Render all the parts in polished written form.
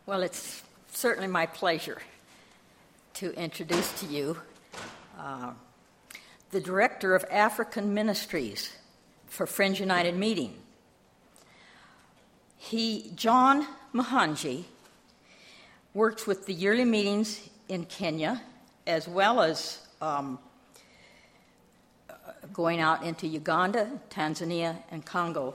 Well, it's certainly my pleasure to introduce to you the Director of African Ministries for Friends United Meeting. John Muhanji, works with the yearly meetings in Kenya, as well as going out into Uganda, Tanzania, and Congo.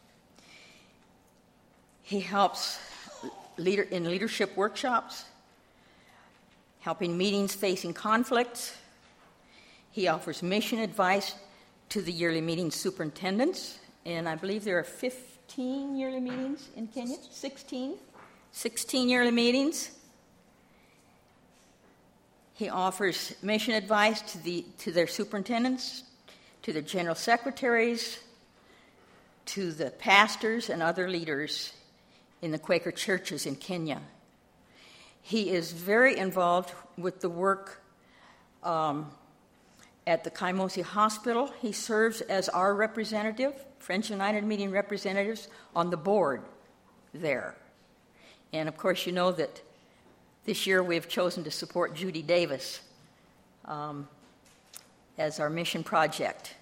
He helps in leadership workshops, helping meetings facing conflicts. He offers mission advice to the yearly meeting superintendents, and I believe there are 15 yearly meetings in Kenya, 16 yearly meetings. He offers mission advice to their superintendents, to their general secretaries, to the pastors and other leaders in the Quaker churches in Kenya. He is very involved with the work at the Kaimosi Hospital. He serves as our representative, Friends United Meeting representatives, on the board there. And of course, you know that this year we have chosen to support Judy Davis as our mission project.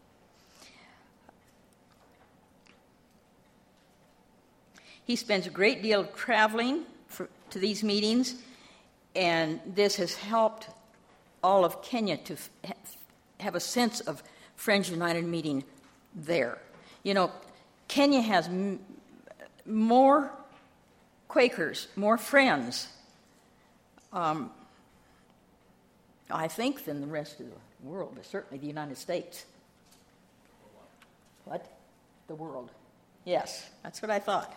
He spends a great deal of traveling to these meetings, and this has helped all of Kenya to have a sense of Friends United Meeting there. You know, Kenya has more Quakers, more friends, I think, than the rest of the world, but certainly the United States. What? The world. Yes, that's what I thought.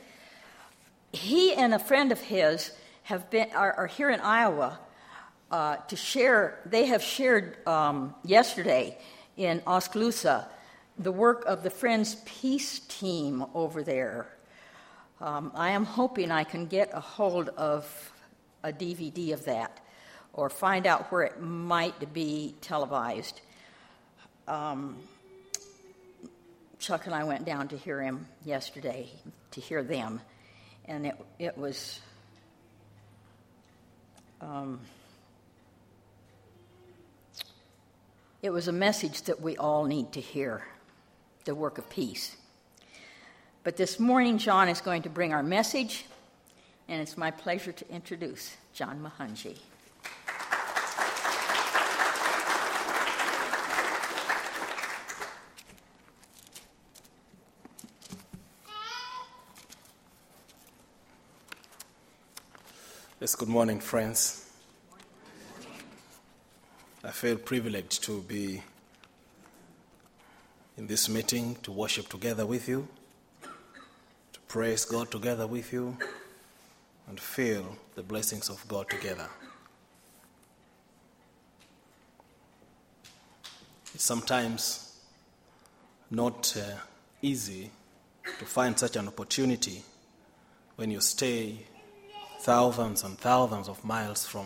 He and a friend of his are here in Iowa to share. They have shared yesterday in Oskaloosa the work of the Friends Peace Team over there. I am hoping I can get a hold of a DVD of that or find out where it might be televised. Chuck and I went down to hear him yesterday, to hear them. And it was a message that we all need to hear, the work of peace. But this morning, John is going to bring our message, and it's my pleasure to introduce John Muhanji. Yes, good morning, friends. I feel privileged to be in this meeting, to worship together with you, to praise God together with you, and feel the blessings of God together. It's sometimes not easy to find such an opportunity when you stay thousands and thousands of miles from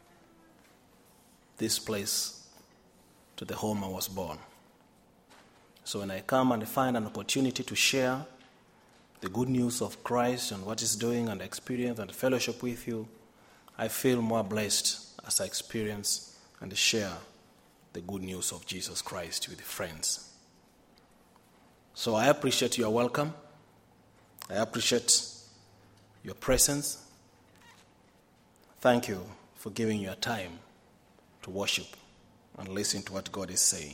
this place to the home I was born. So when I come and find an opportunity to share the good news of Christ and what He's doing and experience and fellowship with you, I feel more blessed as I experience and share the good news of Jesus Christ with friends. So I appreciate your welcome. I appreciate your presence. Thank you for giving your time to worship and listen to what God is saying.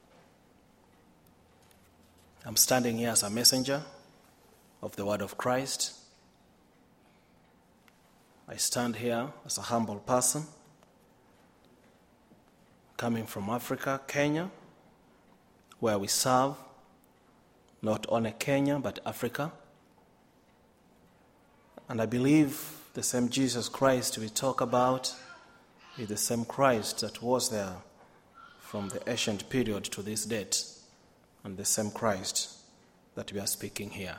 I'm standing here as a messenger of the word of Christ. I stand here as a humble person coming from Africa, Kenya, where we serve not only Kenya but Africa. And I believe the same Jesus Christ we talk about is the same Christ that was there from the ancient period to this date, and the same Christ that we are speaking here.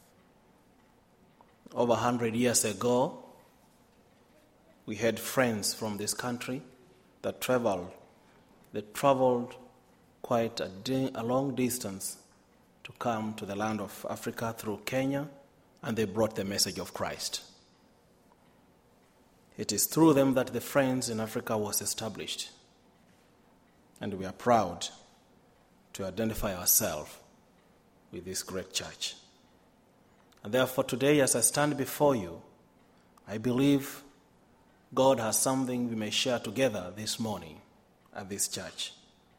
Over 100 years ago, we had friends from this country that traveled. They traveled quite a long distance to come to the land of Africa through Kenya, and they brought the message of Christ. It is through them that the Friends in Africa was established. And we are proud to identify ourselves with this great church. And therefore today, as I stand before you, I believe God has something we may share together this morning at this church.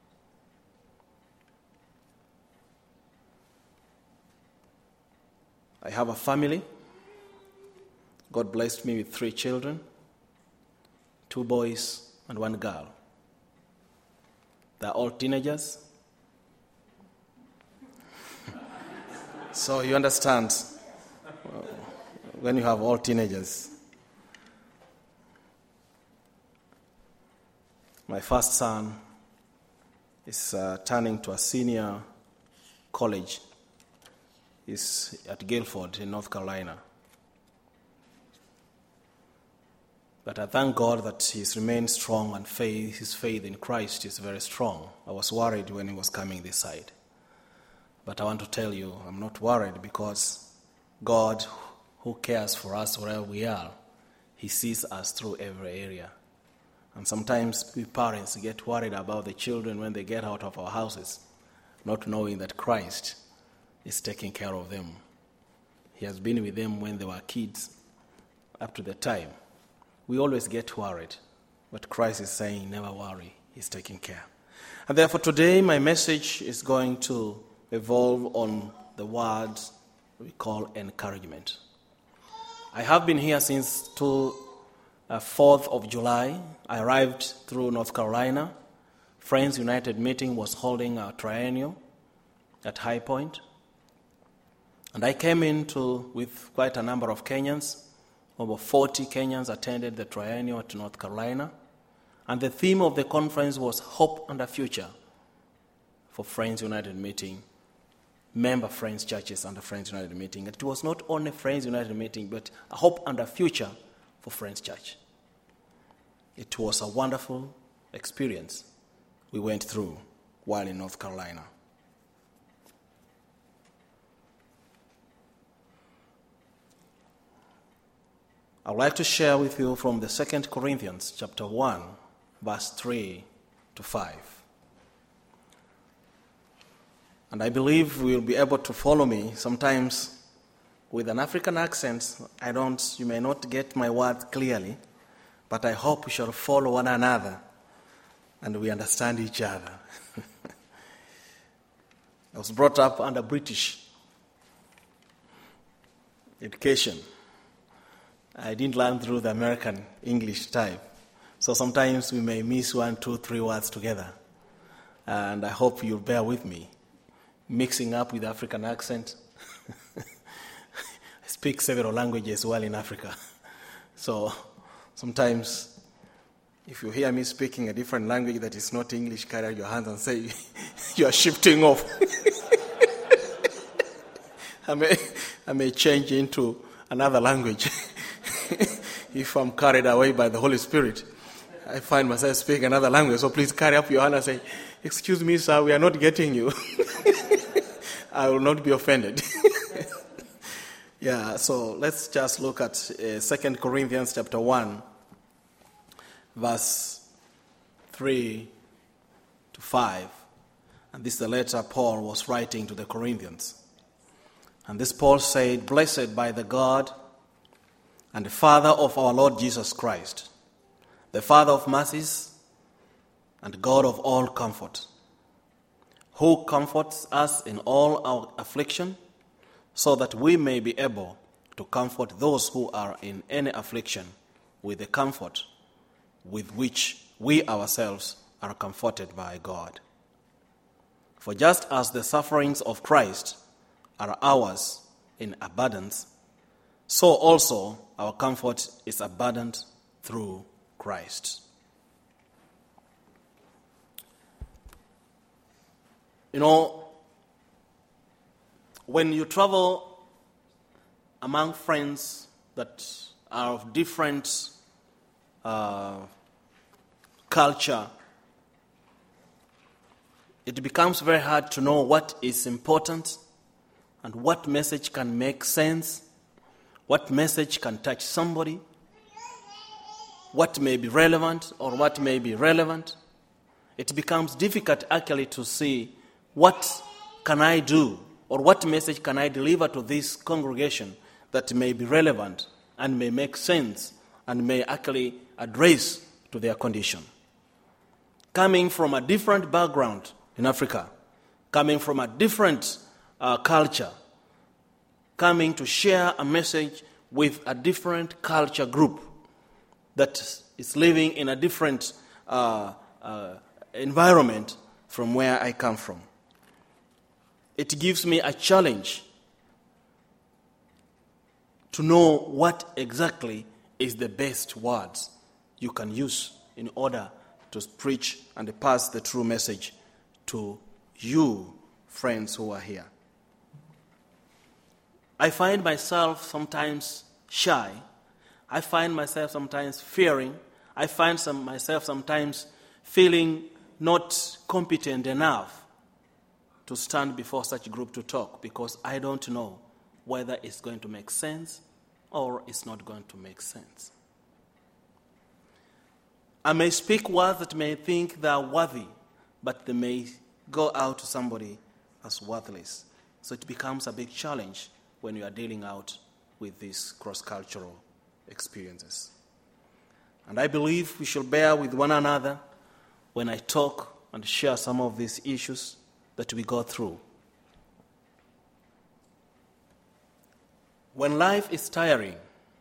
I have a family. God blessed me with 3 children, 2 boys and 1 girl. They're all teenagers. So you understand, when you have all teenagers. My first son is turning to a senior college. He's at Guilford in North Carolina. But I thank God that he's remained strong and his faith in Christ is very strong. I was worried when he was coming this side. But I want to tell you, I'm not worried because God, who cares for us wherever we are, he sees us through every area. And sometimes we parents get worried about the children when they get out of our houses, not knowing that Christ is taking care of them. He has been with them when they were kids up to the time. We always get worried, but Christ is saying, never worry, he's taking care. And therefore today my message is going to evolve on the word we call encouragement. I have been here since 4th of July. I arrived through North Carolina. Friends United meeting was holding a triennial at High Point. And I came in with quite a number of Kenyans. Over 40 Kenyans attended the triennial at North Carolina. And the theme of the conference was Hope and a Future for Friends United meeting, member Friends churches and the Friends United meeting. It was not only Friends United meeting, but a hope and a future for Friends Church. It was a wonderful experience we went through while in North Carolina. I would like to share with you from the 2 Corinthians chapter 1, verse 3 to 5. And I believe you will be able to follow me. Sometimes with an African accent, you may not get my words clearly, but I hope we shall follow one another and we understand each other. I was brought up under British education. I didn't learn through the American English type. So sometimes we may miss 1, 2, 3 words together. And I hope you'll bear with me. Mixing up with African accent. I speak several languages while in Africa. So sometimes if you hear me speaking a different language that is not English, carry out your hands and say, you are shifting off. I may change into another language. If I'm carried away by the Holy Spirit, I find myself speaking another language. So please carry up your hand and say, excuse me, sir, we are not getting you. I will not be offended. Yeah, so let's just look at 2 Corinthians chapter 1, verse 3 to 5. And this is the letter Paul was writing to the Corinthians. And this Paul said, "Blessed by the God and the Father of our Lord Jesus Christ, the Father of mercies and God of all comfort, who comforts us in all our affliction, so that we may be able to comfort those who are in any affliction with the comfort with which we ourselves are comforted by God. For just as the sufferings of Christ are ours in abundance, so also our comfort is abundant through Christ." You know, when you travel among friends that are of different culture, it becomes very hard to know what is important and what message can make sense, what message can touch somebody. what may be relevant or what may be relevant, it becomes difficult actually to see what can I do or what message can I deliver to this congregation that may be relevant and may make sense and may actually address to their condition. Coming from a different background in Africa, coming from a different culture, coming to share a message with a different culture group that is living in a different environment from where I come from. It gives me a challenge to know what exactly is the best words you can use in order to preach and pass the true message to you, friends who are here. I find myself sometimes shy. I find myself sometimes fearing. I find myself sometimes feeling not competent enough to stand before such a group to talk because I don't know whether it's going to make sense or it's not going to make sense. I may speak words that may think they are worthy, but they may go out to somebody as worthless. So it becomes a big challenge when you are dealing out with these cross-cultural experiences. And I believe we should bear with one another when I talk and share some of these issues that we go through. When life is tiring,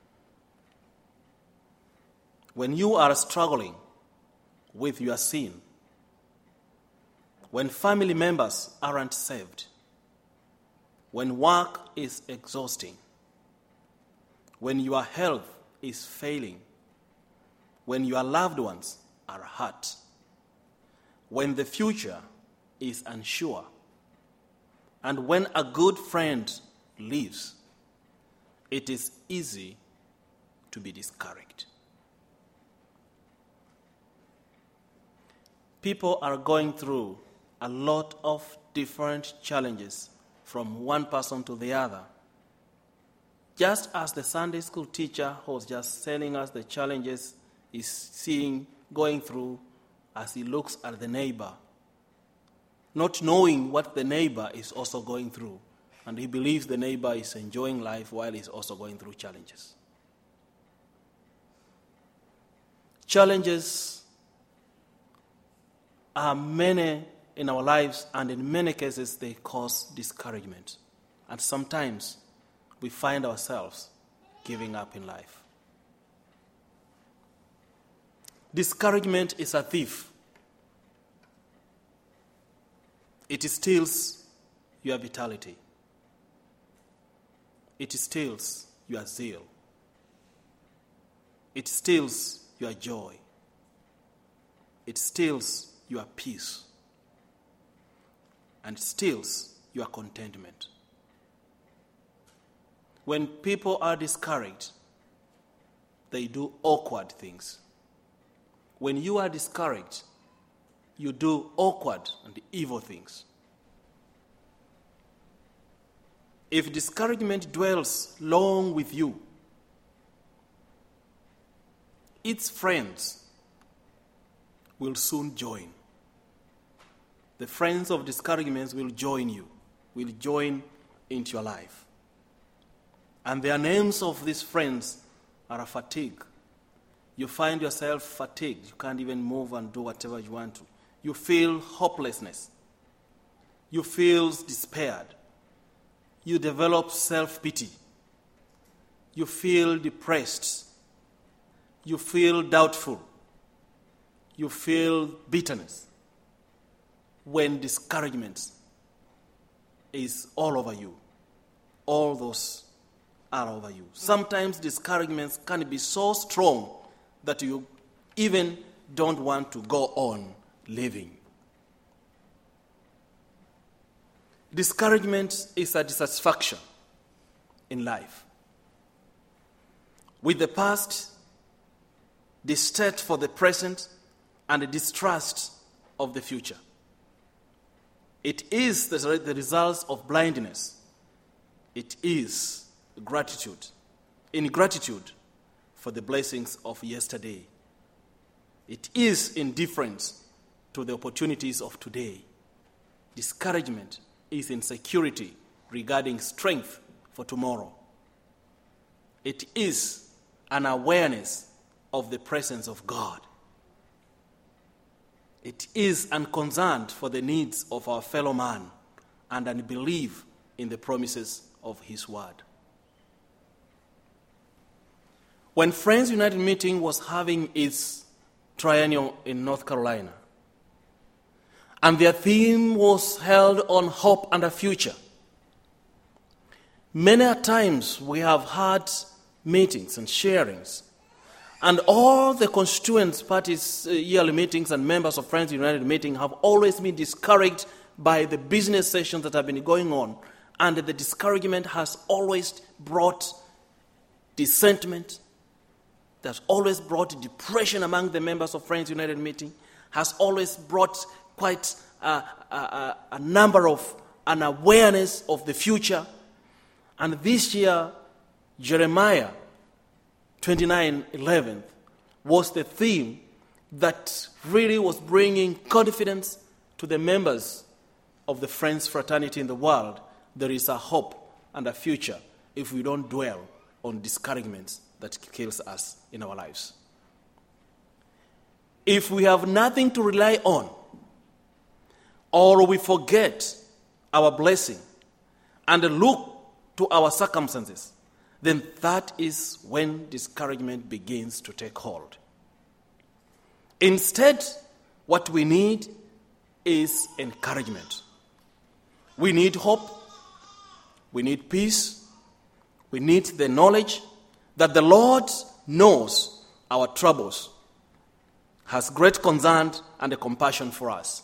when you are struggling with your sin, when family members aren't saved, when work is exhausting, when your health is failing, when your loved ones are hurt, when the future is unsure, and when a good friend leaves, it is easy to be discouraged. People are going through a lot of different challenges from one person to the other. Just as the Sunday school teacher who was just telling us the challenges he's going through as he looks at the neighbor, not knowing what the neighbor is also going through, and he believes the neighbor is enjoying life while he's also going through challenges. Challenges are many in our lives, and in many cases they cause discouragement. And sometimes we find ourselves giving up in life. Discouragement is a thief. It steals your vitality. It steals your zeal. It steals your joy. It steals your peace. And steals your contentment. When people are discouraged, they do awkward things. When you are discouraged, you do awkward and evil things. If discouragement dwells long with you, its friends will soon join. The friends of discouragements will join you, will join into your life. And the names of these friends are a fatigue. You find yourself fatigued. You can't even move and do whatever you want to. You feel hopelessness. You feel despaired. You develop self-pity. You feel depressed. You feel doubtful. You feel bitterness. When discouragement is all over you, all those are over you. Sometimes discouragements can be so strong that you even don't want to go on living. Discouragement is a dissatisfaction in life with the past, distrust for the present, and the distrust of the future. It is the result of blindness. It is ingratitude for the blessings of yesterday It is indifference to the opportunities of today. Discouragement is insecurity regarding strength for tomorrow. It is an awareness of the presence of God. It is unconcerned for the needs of our fellow man and unbelief in the promises of his word. When Friends United Meeting was having its triennial in North Carolina, and their theme was held on hope and a future, many a times we have had meetings and sharings, and all the constituent parties' yearly meetings and members of Friends United Meeting have always been discouraged by the business sessions that have been going on, and the discouragement has always brought dissentiment, that's always brought depression among the members of Friends United Meeting, has always brought quite a number of an awareness of the future. And this year, Jeremiah 29:11 was the theme that really was bringing confidence to the members of the Friends fraternity in the world. There is a hope and a future if we don't dwell on discouragements that kills us in our lives. If we have nothing to rely on, or we forget our blessing and look to our circumstances, then that is when discouragement begins to take hold. Instead, what we need is encouragement. We need hope. We need peace. We need the knowledge that the Lord knows our troubles, has great concern and a compassion for us.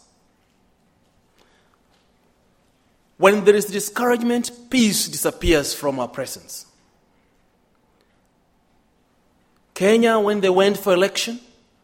When there is discouragement, peace disappears from our presence. Kenya, when they went for election,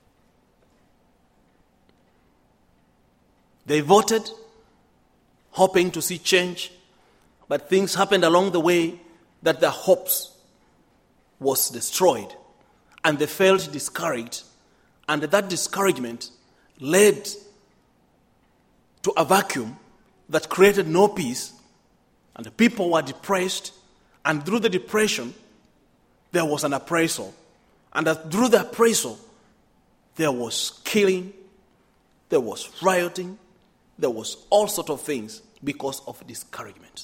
they voted, hoping to see change, but things happened along the way that their hopes was destroyed, and they felt discouraged, and that discouragement led to a vacuum that created no peace, and the people were depressed, and through the depression, there was an appraisal, and through the appraisal, there was killing, there was rioting, there was all sorts of things because of discouragement.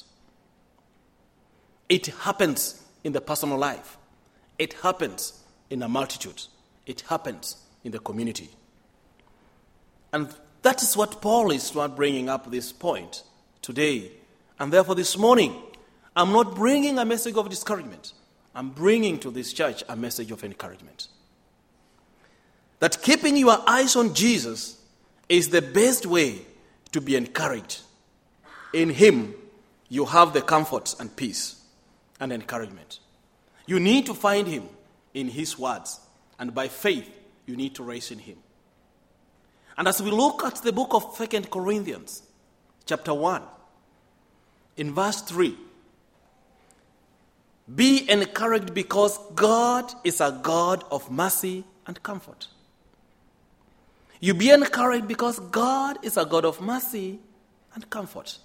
It happens in the personal life. It happens in a multitude. It happens in the community. And that is what Paul is bringing up this point today. And therefore this morning, I'm not bringing a message of discouragement. I'm bringing to this church a message of encouragement. That keeping your eyes on Jesus is the best way to be encouraged. In him, you have the comfort and peace and encouragement. You need to find him in his words, and by faith, you need to rest in him. And as we look at the book of 2 Corinthians, chapter 1, in verse 3, be encouraged because God is a God of mercy and comfort. You be encouraged because God is a God of mercy and comfort.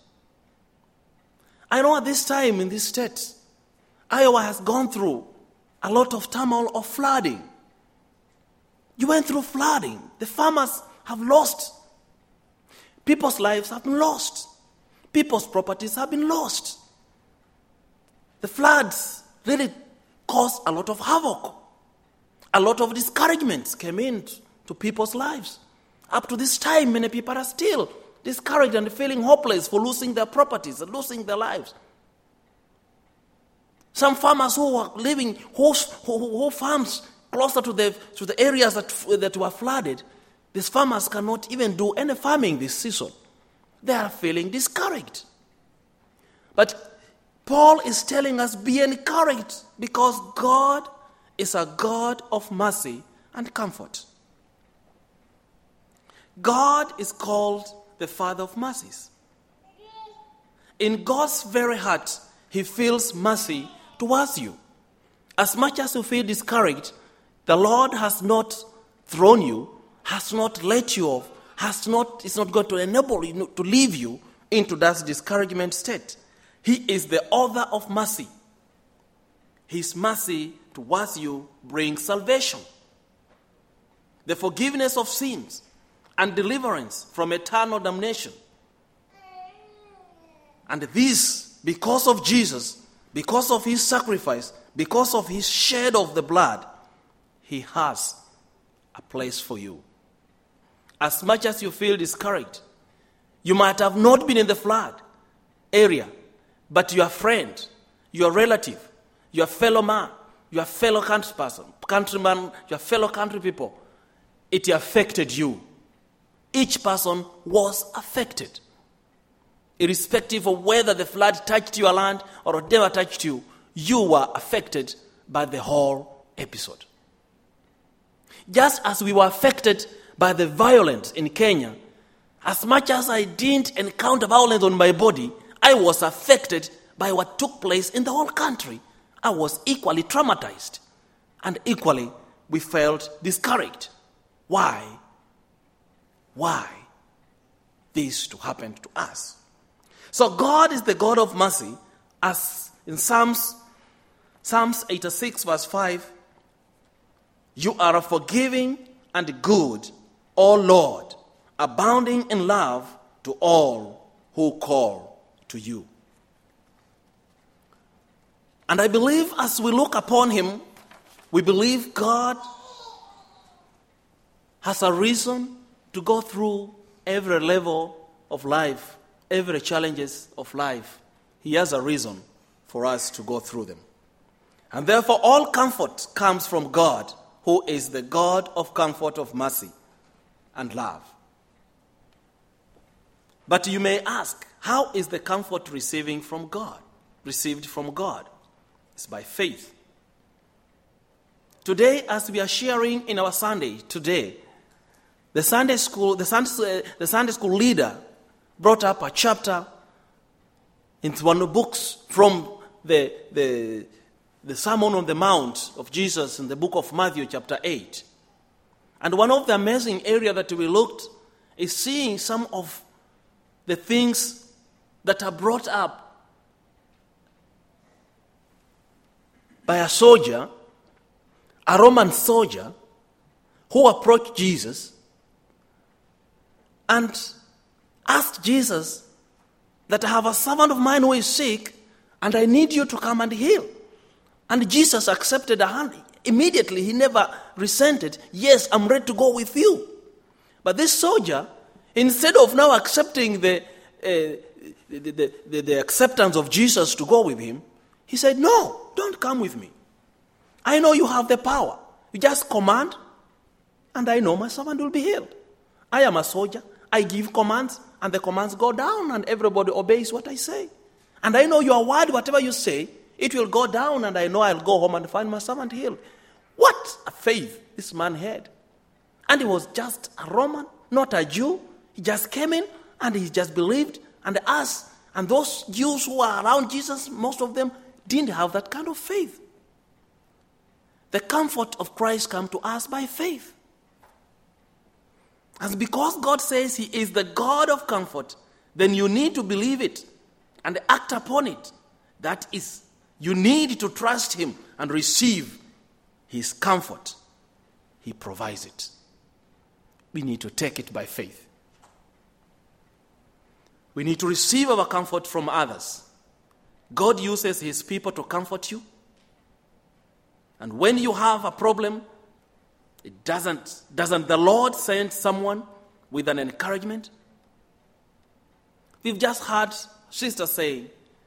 I know at this time in this state, Iowa has gone through a lot of turmoil of flooding. You went through flooding. The farmers have lost. People's lives have been lost. People's properties have been lost. The floods really caused a lot of havoc. A lot of discouragements came into people's lives. Up to this time, many people are still discouraged and feeling hopeless for losing their properties and losing their lives. Some farmers who were living, who farms closer to the areas that were flooded, these farmers cannot even do any farming this season. They are feeling discouraged. But Paul is telling us, be encouraged because God is a God of mercy and comfort. God is called the Father of mercies. In God's very heart, he feels mercy towards you. As much as you feel discouraged, the Lord has not thrown you, has not let you off, it's not going to enable you to leave you into that discouragement state. He is the author of mercy. His mercy towards you brings salvation, the forgiveness of sins, and deliverance from eternal damnation. And this, because of Jesus, because of his sacrifice, because of his shed of the blood, he has a place for you. As much as you feel discouraged, you might have not been in the flood area, but your friend, your relative, your fellow man, your fellow countryman, your fellow country people, it affected you. Each person was affected. Irrespective of whether the flood touched your land or never touched you, you were affected by the whole episode. Just as we were affected by the violence in Kenya, as much as I didn't encounter violence on my body, I was affected by what took place in the whole country. I was equally traumatized, and equally we felt discouraged. Why? Why this to happen to us? So God is the God of mercy, as in Psalms 86 verse 5, you are a forgiving and good, O Lord, abounding in love to all who call to you. And I believe as we look upon him, we believe God has a reason to go through every level of life, every challenges of life. He has a reason for us to go through them. And therefore all comfort comes from God, who is the God of comfort, of mercy and love. But you may ask, how is the comfort received from God? It's by faith. Today, as we are sharing in our Sunday today, the Sunday school leader brought up a chapter into one of the books from the Sermon on the Mount of Jesus in the book of Matthew chapter 8. And one of the amazing areas that we looked is seeing some of the things that are brought up by a soldier, a Roman soldier, who approached Jesus and asked Jesus that I have a servant of mine who is sick and I need you to come and heal. And Jesus accepted a hand. Immediately, he never resented. Yes, I'm ready to go with you. But this soldier, instead of now accepting the acceptance of Jesus to go with him, he said, no, don't come with me. I know you have the power. You just command, and I know my servant will be healed. I am a soldier. I give commands, and the commands go down, and everybody obeys what I say. And I know your word, whatever you say, it will go down, and I know I'll go home and find my servant healed. What a faith this man had. And he was just a Roman, not a Jew. He just came in, and he just believed. And us, and those Jews who are around Jesus, most of them didn't have that kind of faith. The comfort of Christ comes to us by faith. And because God says he is the God of comfort, then you need to believe it and act upon it. That is, you need to trust him and receive his comfort. He provides it. We need to take it by faith. We need to receive our comfort from others. God uses his people to comfort you. And when you have a problem, doesn't the Lord send someone with an encouragement? We've just heard sister say,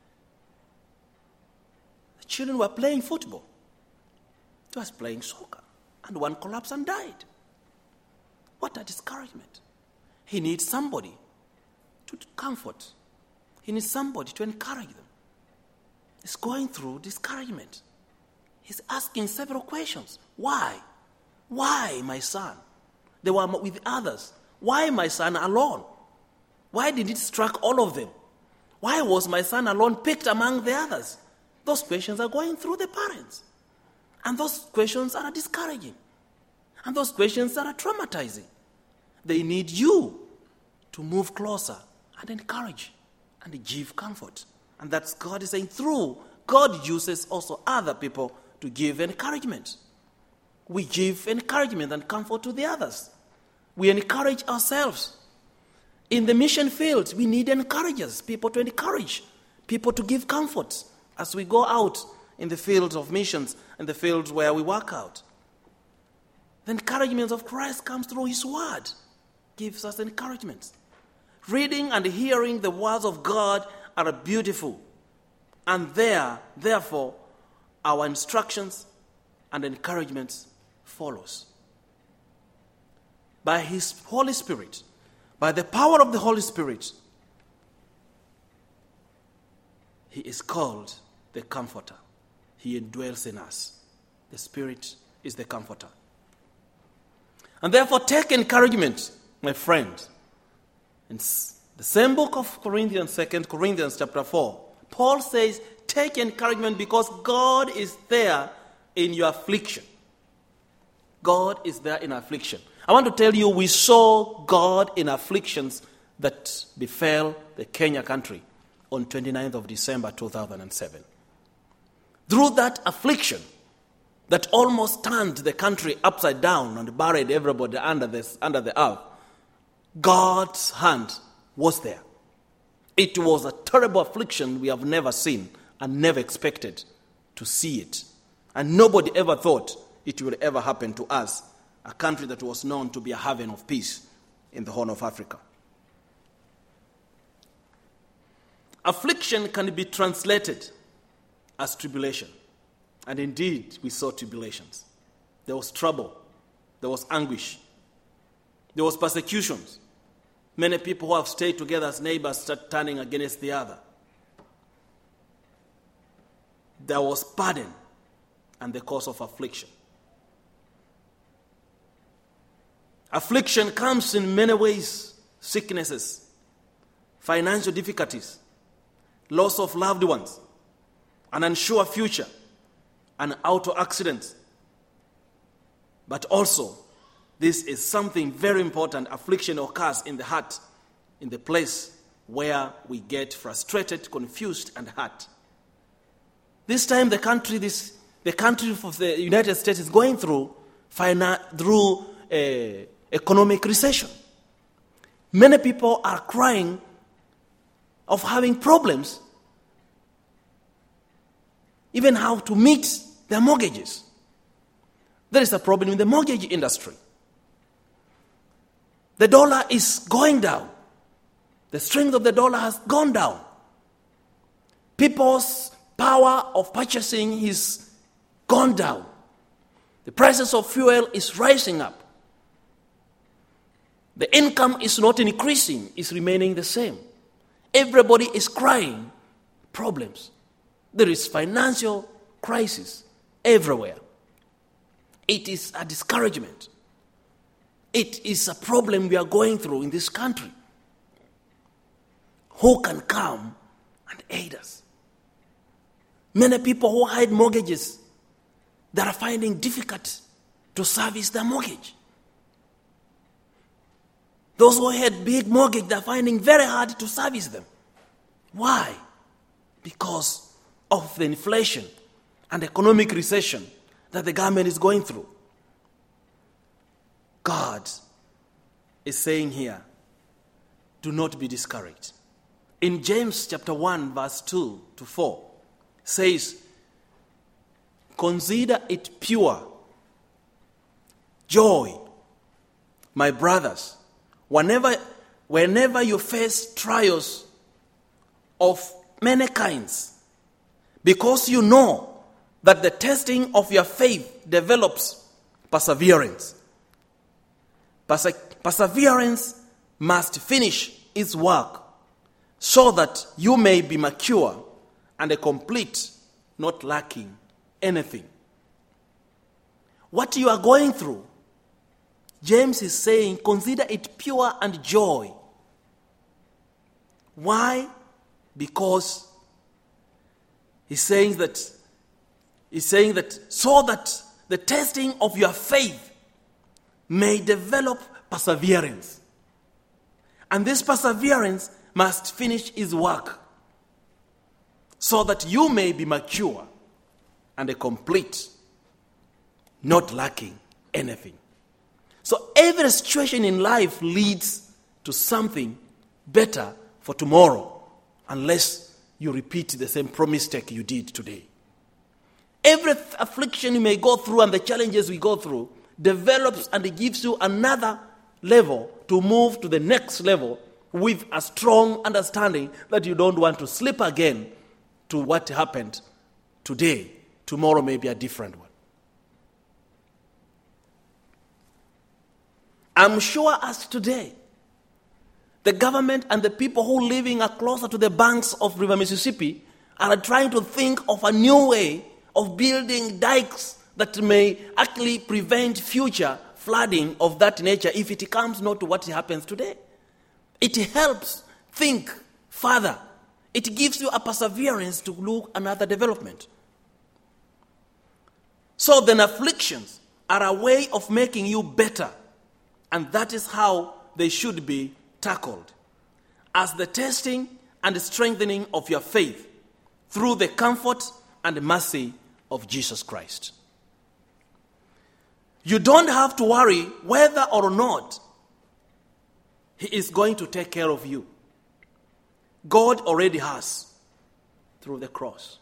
the children were playing football. They was playing soccer. And one collapsed and died. What a discouragement. He needs somebody to comfort. He needs somebody to encourage them. He's going through discouragement. He's asking several questions. Why? Why, my son? They were with others. Why my son alone? Why did it strike all of them? Why was my son alone picked among the others? Those questions are going through the parents. And those questions are discouraging. And those questions are traumatizing. They need you to move closer and encourage and give comfort. And that's God is saying through. God uses also other people to give encouragement. We give encouragement and comfort to the others. We encourage ourselves. In the mission field, we need encouragers, people to encourage, people to give comfort as we go out in the field of missions and the fields where we work out. The encouragement of Christ comes through his word, gives us encouragement. Reading and hearing the words of God are beautiful. And therefore, our instructions and encouragements follows. By his Holy Spirit, by the power of the Holy Spirit, he is called the Comforter. He indwells in us. The Spirit is the Comforter. And therefore, take encouragement, my friend. In the same book of Corinthians, 2 Corinthians chapter 4, Paul says, take encouragement because God is there in your affliction. God is there in affliction. I want to tell you, we saw God in afflictions that befell the Kenya country on 29th of December 2007. Through that affliction that almost turned the country upside down and buried everybody under the earth, God's hand was there. It was a terrible affliction we have never seen and never expected to see it. And nobody ever thought it would ever happen to us, a country that was known to be a haven of peace in the Horn of Africa. Affliction can be translated as tribulation. And indeed, we saw tribulations. There was trouble. There was anguish. There was persecutions. Many people who have stayed together as neighbors start turning against the other. There was burden and the cause of affliction. Affliction comes in many ways: sicknesses, financial difficulties, loss of loved ones, an unsure future, an auto accident. But also, this is something very important. Affliction occurs in the heart, in the place where we get frustrated, confused, and hurt. This time, the country of the United States is going through economic recession. Many people are crying of having problems, even how to meet their mortgages. There is a problem in the mortgage industry. The dollar is going down. The strength of the dollar has gone down. People's power of purchasing is gone down. The prices of fuel is rising up. The income is not increasing, it's remaining the same. Everybody is crying problems. There is financial crisis everywhere. It is a discouragement. It is a problem we are going through in this country. Who can come and aid us? Many people who hide mortgages, they are finding difficult to service their mortgage. Those who had big mortgage, they are finding very hard to service them. Why? Because of the inflation and economic recession that the government is going through. God is saying here, do not be discouraged. In James chapter 1, verse 2 to 4, says, consider it pure joy, my brothers, whenever you face trials of many kinds, because you know that the testing of your faith develops perseverance. Perseverance must finish its work so that you may be mature and complete, not lacking anything. What you are going through, James is saying, consider it pure and joy. Why? Because he's saying that so that the testing of your faith may develop perseverance. And this perseverance must finish its work so that you may be mature and complete, not lacking anything. So every situation in life leads to something better for tomorrow, unless you repeat the same mistake you did today. Every affliction you may go through and the challenges we go through develops and it gives you another level to move to the next level with a strong understanding that you don't want to slip again to what happened today. Tomorrow may be a different one. I'm sure as today, the government and the people who living are closer to the banks of River Mississippi are trying to think of a new way of building dikes that may actually prevent future flooding of that nature if it comes not to what happens today. It helps think further. It gives you a perseverance to look another development. So then afflictions are a way of making you better, and that is how they should be tackled, as the testing and strengthening of your faith through the comfort and mercy of Jesus Christ. You don't have to worry whether or not He is going to take care of you. God already has through the cross.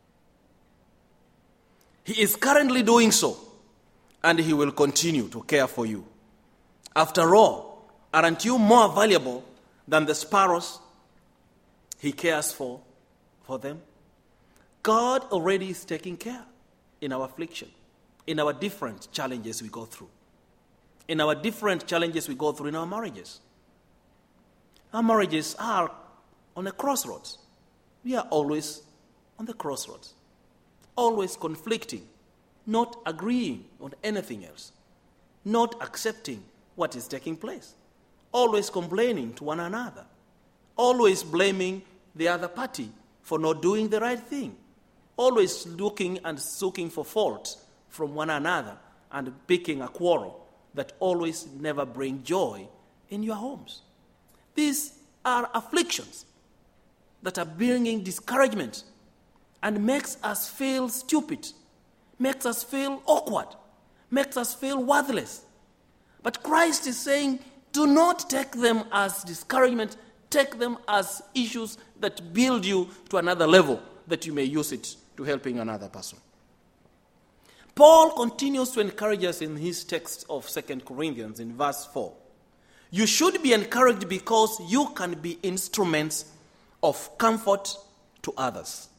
He is currently doing so, and He will continue to care for you. After all, aren't you more valuable than the sparrows He cares for them? God already is taking care in our affliction, in our different challenges we go through, in our different challenges we go through in our marriages. Our marriages are on a crossroads. We are always on the crossroads, always conflicting, not agreeing on anything else, not accepting what is taking place, always complaining to one another, always blaming the other party for not doing the right thing, always looking and seeking for fault from one another and picking a quarrel that always never bring joy in your homes. These are afflictions that are bringing discouragement and makes us feel stupid, makes us feel awkward, makes us feel worthless. But Christ is saying, do not take them as discouragement, take them as issues that build you to another level that you may use it to helping another person. Paul continues to encourage us in his text of 2 Corinthians in verse 4. You should be encouraged because you can be instruments of comfort to others.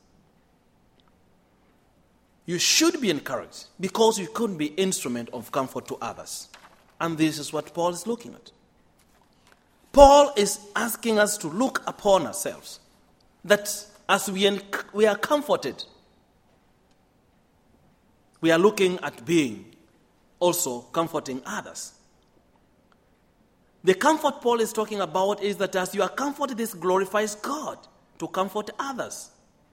You should be encouraged because you could be instrument of comfort to others. And this is what Paul is looking at. Paul is asking us to look upon ourselves, that as we are comforted, we are looking at being also comforting others. The comfort Paul is talking about is that as you are comforted, this glorifies God to comfort others.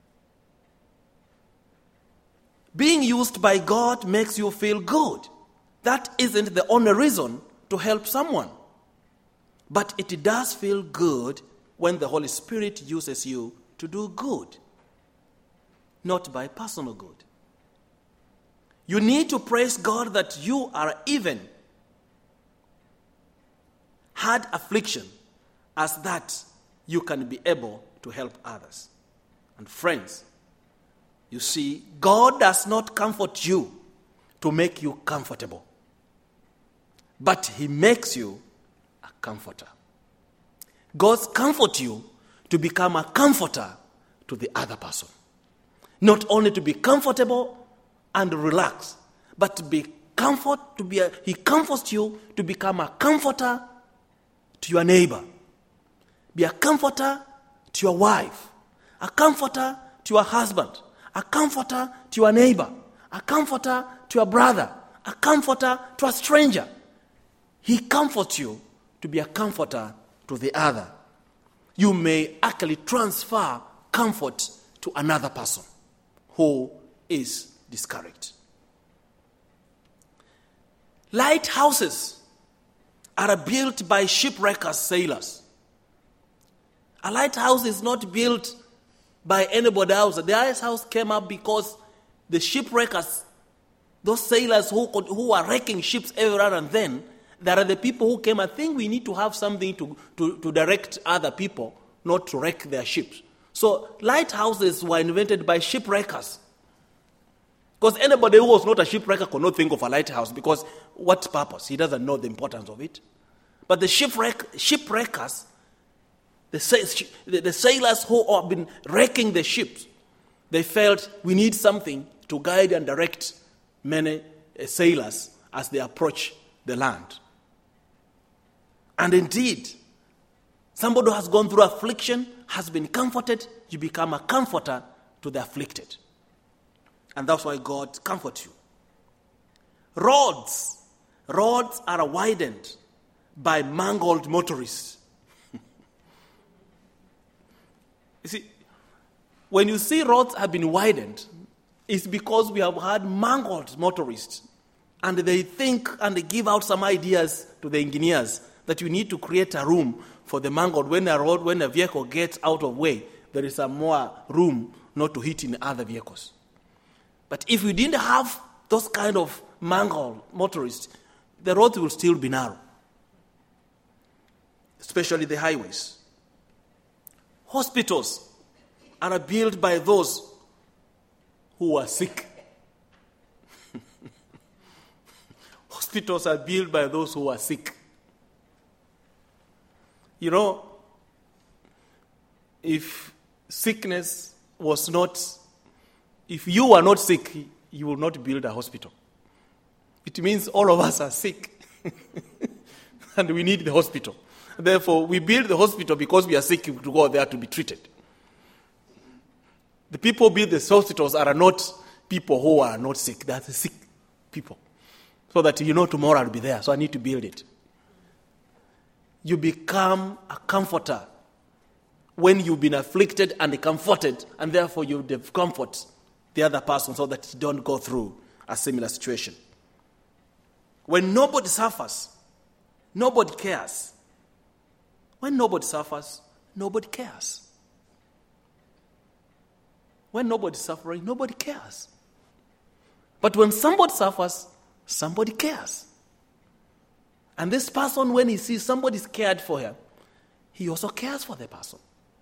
Being used by God makes you feel good. That isn't the only reason to help someone. But it does feel good when the Holy Spirit uses you to do good, not by personal good. You need to praise God that you are even had affliction, as that you can be able to help others. And friends, you see, God does not comfort you to make you comfortable, but He makes you a comforter. God comforts you to become a comforter to the other person. Not only to be comfortable and relaxed, but to be He comforts you to become a comforter to your neighbor. Be a comforter to your wife, a comforter to your husband, a comforter to your neighbor, a comforter to your brother, a comforter to a stranger. He comforts you to be a comforter to the other. You may actually transfer comfort to another person who is discouraged. Lighthouses are built by shipwreckers, sailors. A lighthouse is not built by anybody else. The lighthouse came up because the shipwreckers, those sailors who are wrecking ships every now and then, there are the people who came and think we need to have something to direct other people, not to wreck their ships. So lighthouses were invented by shipwreckers. Because anybody who was not a shipwrecker could not think of a lighthouse, because what purpose? He doesn't know the importance of it. But the shipwreckers, the sailors who have been wrecking the ships, they felt we need something to guide and direct many sailors as they approach the land. And indeed, somebody who has gone through affliction has been comforted. You become a comforter to the afflicted. And that's why God comforts you. Roads are widened by mangled motorists. You see, when you see roads have been widened, it's because we have had mangled motorists. And they think and they give out some ideas to the engineers that you need to create a room for the mangled. When a vehicle gets out of way, there is some more room not to hit in other vehicles. But if we didn't have those kind of mangled motorists, the roads will still be narrow, especially the highways. Hospitals are built by those who are sick. Hospitals are built by those who are sick. You know, if sickness was not, if you are not sick, you will not build a hospital. It means all of us are sick. And we need the hospital. Therefore, we build the hospital because we are sick to go there to be treated. The people who build the hospitals are not people who are not sick. They are the sick people. So that tomorrow I'll be there. So I need to build it. You become a comforter when you've been afflicted and comforted, and therefore you comfort the other person so that you don't go through a similar situation. When nobody suffers, nobody cares. When nobody suffers, nobody cares. When nobody's suffering, nobody cares. But when somebody suffers, somebody cares. And this person, when he sees somebody's cared for him, he also cares for the person.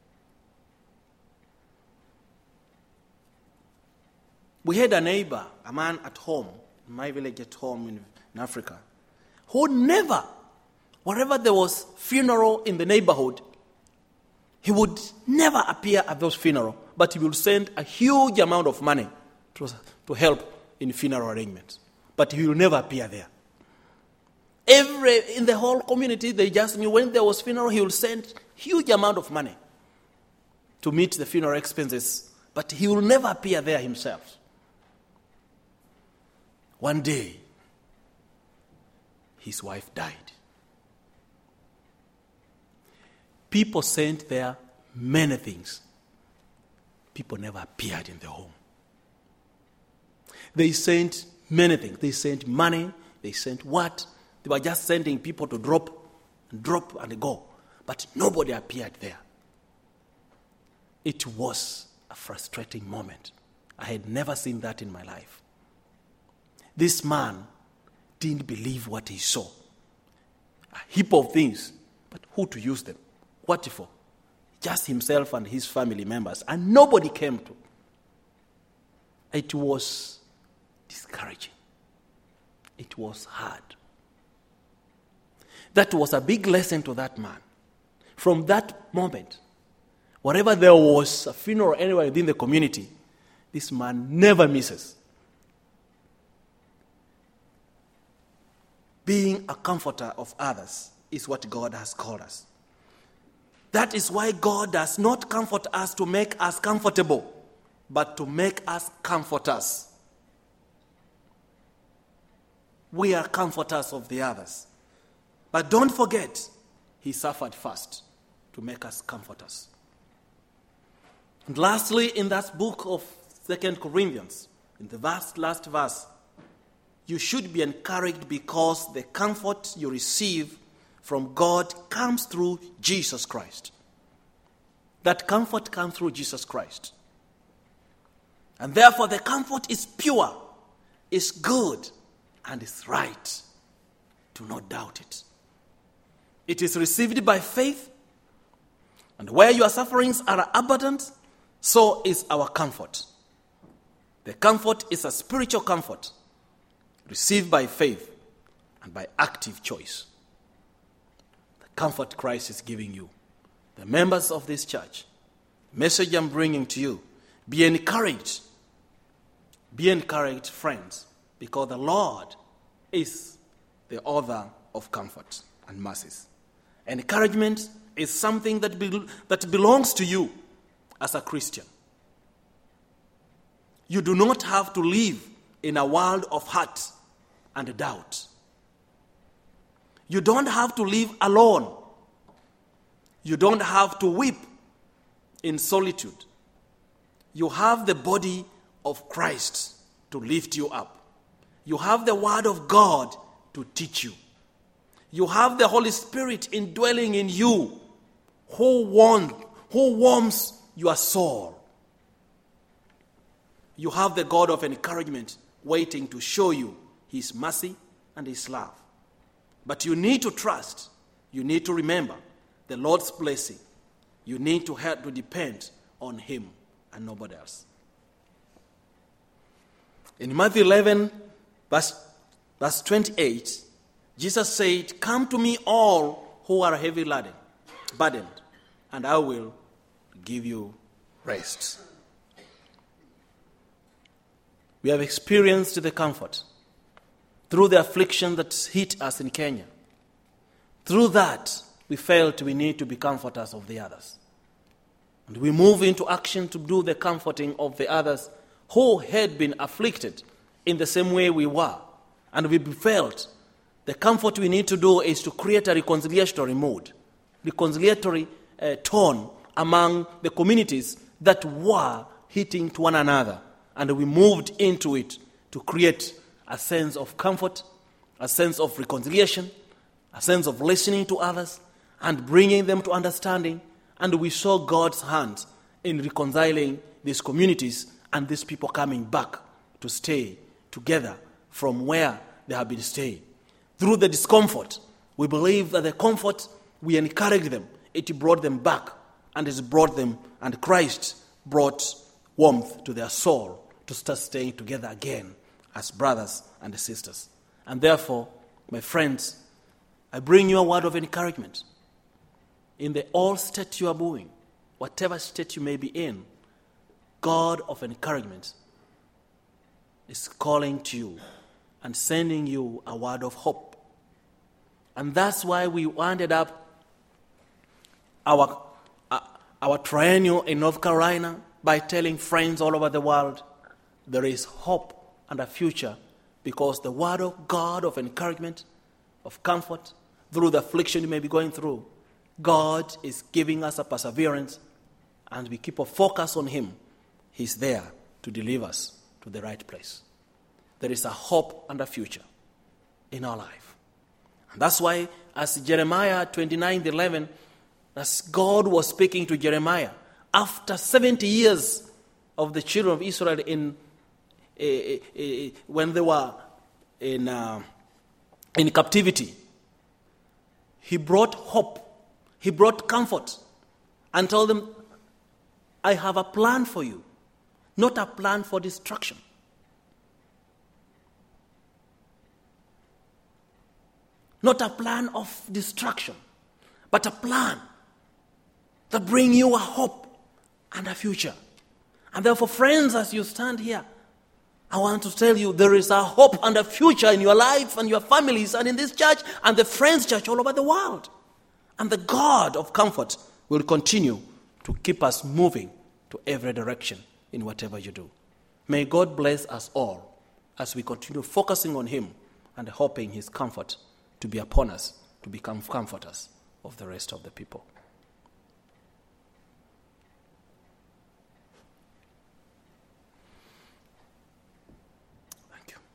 We had a neighbor, a man at home, in my village at home in Africa, who never, wherever there was funeral in the neighborhood, he would never appear at those funerals, but he would send a huge amount of money to help in funeral arrangements. But he will never appear there. In the whole community, they just knew when there was funeral, he will send huge amount of money to meet the funeral expenses, but he will never appear there himself. One day, his wife died. People sent there many things. People never appeared in the home. They sent many things. They sent money. They sent what? They were just sending people to drop and go. But nobody appeared there. It was a frustrating moment. I had never seen that in my life. This man didn't believe what he saw. A heap of things, but who to use them? What for? Just himself and his family members. And nobody came to. It was discouraging. It was hard. That was a big lesson to that man. From that moment, wherever there was a funeral anywhere within the community, this man never misses. Being a comforter of others is what God has called us. That is why God does not comfort us to make us comfortable, but to make us comforters. We are comforters of the others. But don't forget, he suffered first to make us comforters. And lastly, in that book of 2 Corinthians, in the last verse, you should be encouraged because the comfort you receive from God comes through Jesus Christ. That comfort comes through Jesus Christ. And therefore the comfort is pure, is good, and is right. Do not doubt it. It is received by faith, and where your sufferings are abundant, so is our comfort. The comfort is a spiritual comfort, received by faith and by active choice. The comfort Christ is giving you. The members of this church, the message I'm bringing to you, be encouraged. Be encouraged, friends, because the Lord is the author of comfort and mercies. Encouragement is something that belongs to you as a Christian. You do not have to live in a world of hurt and doubt. You don't have to live alone. You don't have to weep in solitude. You have the body of Christ to lift you up. You have the Word of God to teach you. You have the Holy Spirit indwelling in you who warms your soul. You have the God of encouragement waiting to show you His mercy and His love. But you need to trust. You need to remember the Lord's blessing. You need to have to depend on Him and nobody else. In Matthew 11, verse 28, Jesus said, "Come to me all who are heavy burdened, and I will give you rest." We have experienced the comfort through the affliction that hit us in Kenya. Through that, we felt we need to be comforters of the others. And we move into action to do the comforting of the others who had been afflicted in the same way we were. And we felt the comfort we need to do is to create a reconciliatory mood, reconciliatory tone among the communities that were hitting to one another. And we moved into it to create a sense of comfort, a sense of reconciliation, a sense of listening to others and bringing them to understanding. And we saw God's hand in reconciling these communities and these people coming back to stay together from where they have been staying. Through the discomfort, we believe that the comfort, we encouraged them. It brought them back, and it brought them, and Christ brought warmth to their soul to start staying together again as brothers and sisters. And therefore, my friends, I bring you a word of encouragement. In the all state you are going, whatever state you may be in, God of encouragement is calling to you and sending you a word of hope. And that's why we ended up our triennial in North Carolina by telling friends all over the world there is hope and a future, because the word of God of encouragement, of comfort, through the affliction you may be going through, God is giving us a perseverance, and we keep a focus on Him. He's there to deliver us to the right place. There is a hope and a future in our life. And that's why, as Jeremiah 29:11, as God was speaking to Jeremiah, after 70 years of the children of Israel when they were in captivity, He brought hope. He brought comfort and told them, I have a plan for you, not a plan for destruction. Not a plan of destruction, but a plan that brings you a hope and a future. And therefore, friends, as you stand here, I want to tell you there is a hope and a future in your life and your families and in this church and the Friends Church all over the world. And the God of comfort will continue to keep us moving to every direction in whatever you do. May God bless us all as we continue focusing on Him and hoping His comfort to be upon us, to become comforters of the rest of the people. Thank you.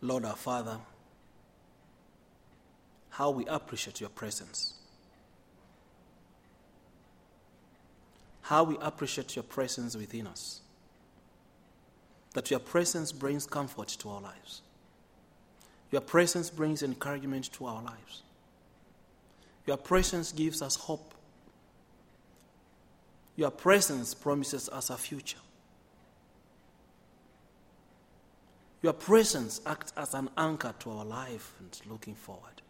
Lord our Father, how we appreciate your presence. How we appreciate your presence within us. That your presence brings comfort to our lives. Your presence brings encouragement to our lives. Your presence gives us hope. Your presence promises us a future. Your presence acts as an anchor to our life and looking forward.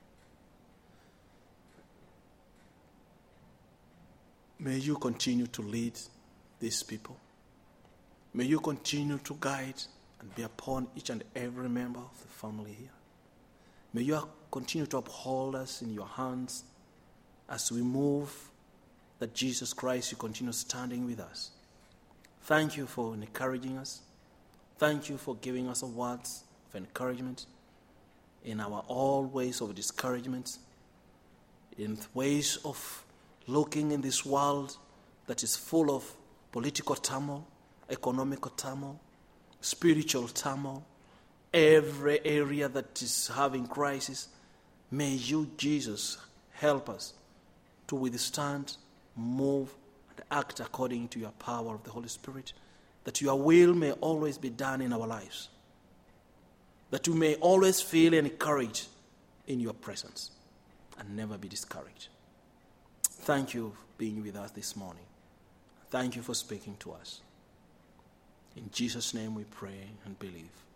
May you continue to lead these people. May you continue to guide and be upon each and every member of the family here. May you continue to uphold us in your hands as we move, that Jesus Christ, you continue standing with us. Thank you for encouraging us. Thank you for giving us words of encouragement in our all ways of discouragement, in ways of looking in this world that is full of political turmoil, economical turmoil, spiritual turmoil, every area that is having crisis. May you, Jesus, help us to withstand, move, and act according to your power of the Holy Spirit, that your will may always be done in our lives, that we may always feel encouraged in your presence and never be discouraged. Thank you for being with us this morning. Thank you for speaking to us. In Jesus' name we pray and believe.